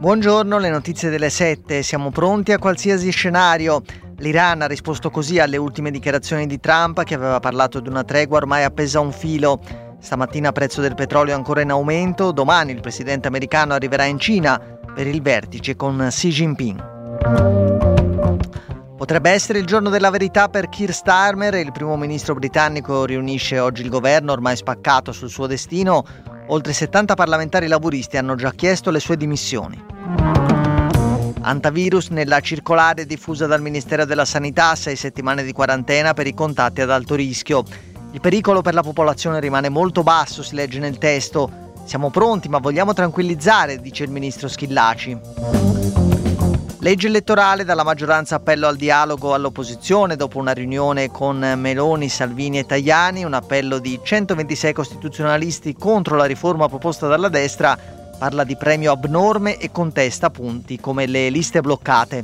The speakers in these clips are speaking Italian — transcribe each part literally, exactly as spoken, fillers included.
Buongiorno, le notizie delle sette. Siamo pronti a qualsiasi scenario. L'Iran ha risposto così alle ultime dichiarazioni di Trump, che aveva parlato di una tregua ormai appesa a un filo. Stamattina prezzo del petrolio è ancora in aumento. Domani il presidente americano arriverà in Cina per il vertice con Xi Jinping. Potrebbe essere il giorno della verità per Keir Starmer. Il primo ministro britannico riunisce oggi il governo, ormai spaccato sul suo destino. Oltre settanta parlamentari laburisti hanno già chiesto le sue dimissioni. Antivirus nella circolare diffusa dal Ministero della Sanità, sei settimane di quarantena per i contatti ad alto rischio. Il pericolo per la popolazione rimane molto basso, si legge nel testo. Siamo pronti, ma vogliamo tranquillizzare, dice il ministro Schillaci. Legge elettorale, dalla maggioranza appello al dialogo all'opposizione dopo una riunione con Meloni, Salvini e Tajani, un appello di centoventisei costituzionalisti contro la riforma proposta dalla destra, parla di premio abnorme e contesta punti come le liste bloccate.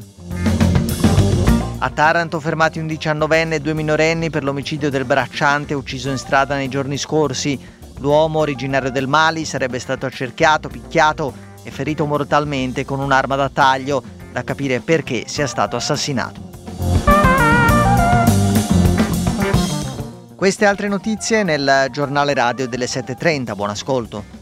A Taranto fermati un diciannovenne e due minorenni per l'omicidio del bracciante ucciso in strada nei giorni scorsi. L'uomo, originario del Mali, sarebbe stato accerchiato, picchiato e ferito mortalmente con un'arma da taglio. Da capire perché sia stato assassinato. Queste altre notizie nel giornale radio delle sette e trenta. Buon ascolto.